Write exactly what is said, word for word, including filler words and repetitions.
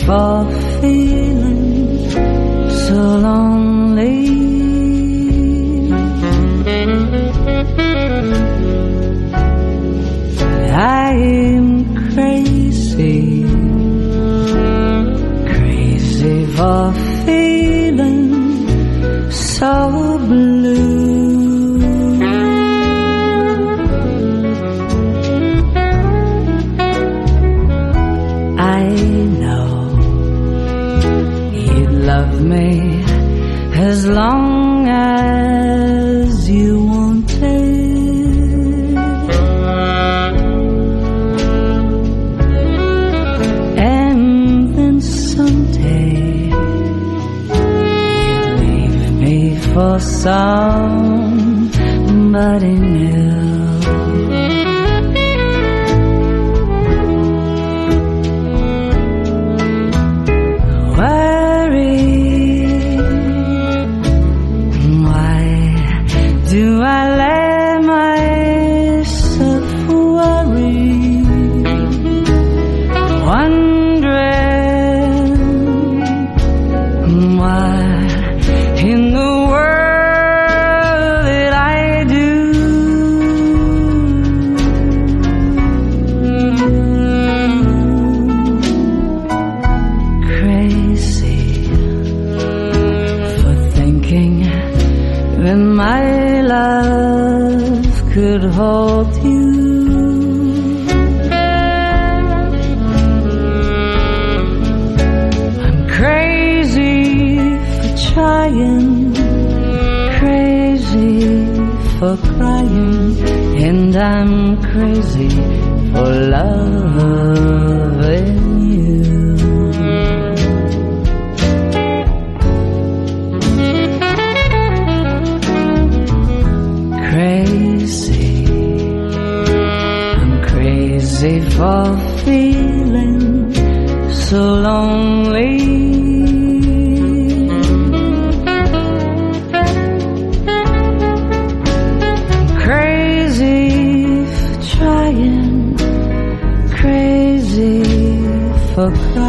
for feeling so lonely. I'm crazy, crazy for feeling so blue. I know you'd love me as long as you wanted. For somebody new. Worry, why do I let myself worry? Wondering why in the my love could hold you. I'm crazy for trying, crazy for crying, and I'm crazy for loving you. Crazy, I'm crazy for feeling so lonely. I'm crazy for trying, crazy for crying.